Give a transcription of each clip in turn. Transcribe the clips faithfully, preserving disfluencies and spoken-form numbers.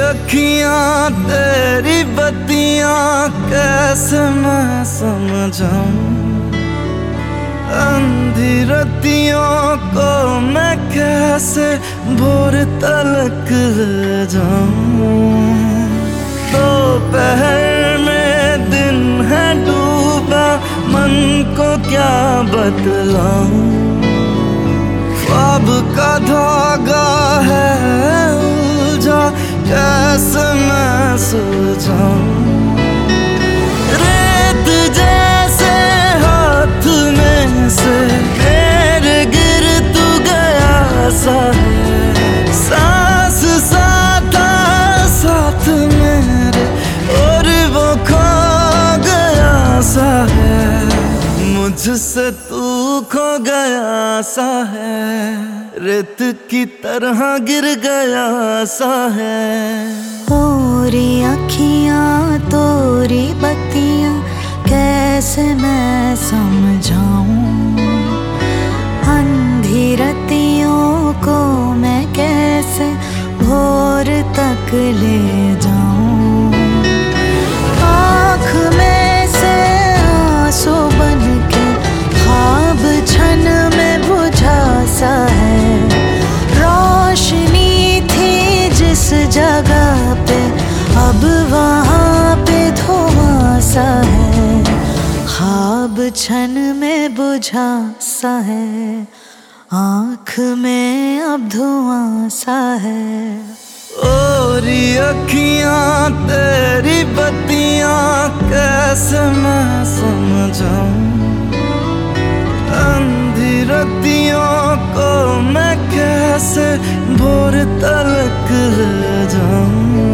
अखियां तेरी बत्तियां कैसे मैं समझाऊं, अंधी रतियों को मैं कैसे भोर तलक ले जाऊं। दोपहर में दिन है डूबा, मन को क्या बतलाऊं, ख्वाब का धागा है उलझा, कैसे मैं सुलझाऊं। रेत जैसे हाथ में से मेरे गिर तू गया सा है, सांस साथ साथ मेरे और वो खो गया सा है, मुझसे तू खो गया सा है, रेत की तरह गिर गया सा है। तोरी अखियां तोरी बत्तियां कैसे मैं समझाऊं, अंधी रतियों को मैं कैसे भोर तक ले जाऊं। आँख में से आंसू बन के ख्वाब छन में बुझा सा है, रोशनी थी जिस जगह पे अब वहाँ पे धुआं सा है, ख्वाब छन में बुझा सा है, आँख में अब धुआं सा है। और अखियां तेरी बत्तियां कैसे मैं समझाऊं, अंधी रतियों को मैं कैसे भोर तलक ले जाऊं।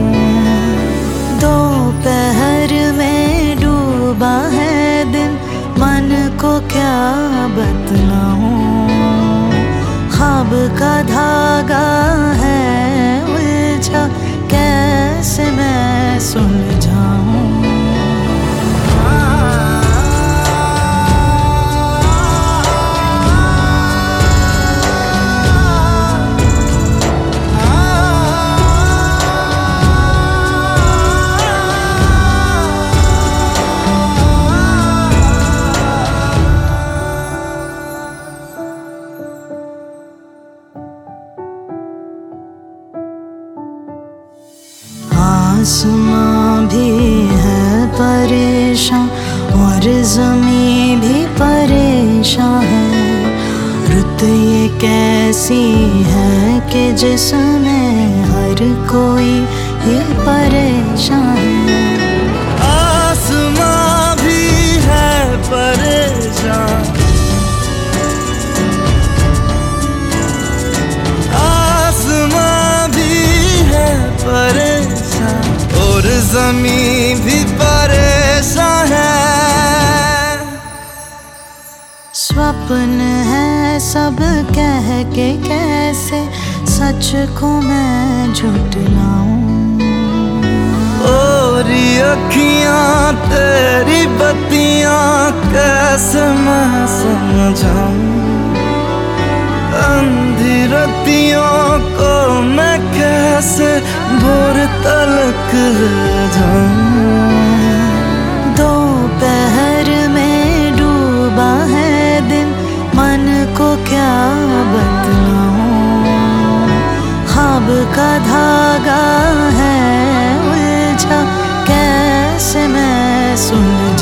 दोपहर में डूबा है दिन, मन को क्या बतलाऊं, ख्वाब का धागा है उलझा, कैसे मैं सुलझाऊं। आसमां भी है परेशान और ज़मीं भी परेशान है, रुत ये कैसी है कि जिसमें हर कोई ही परेशान है। आसमां भी है परेशान, आसमां भी है परेशान और ज़मीं भी परेशान है। स्वप्न है सब कह के कैसे सच को मैं झुठलाऊं। और अखियां तेरी बत्तियां कैसे मैं समझाऊं, अंधी रतियों को मैं कैसे भोर तलक ले जाऊं। दोपहर में डूबा है दिन, मन को क्या बतलाऊं, ख्वाब का धागा है उलझा, कैसे मैं सुलझाऊं।